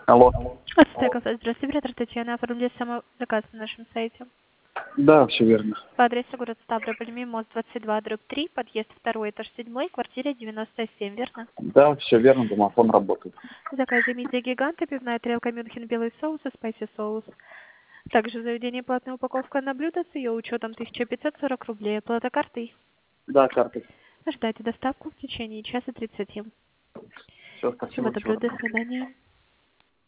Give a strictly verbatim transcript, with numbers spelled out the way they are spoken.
Алло. Здравствуйте, здравствуйте, оператор Татьяна. Оформили самозаказ на нашем сайте. Да, все верно. По адресу город Ставрополь, Мимоз, двадцать два, дробь три, подъезд второй, этаж седьмой, квартира девяносто семь, верно? Да, все верно, домофон работает. В заказе мидия гиганта, пивная тарелка Мюнхен, белый соус и спайси соус. Также в заведении платная упаковка на блюдо с ее учетом тысяча пятьсот сорок рублей. Оплата картой. Да, карты. Ждайте доставку в течение часа тридцати. Все, Всего спасибо, всего доброго, до доброго. свидания.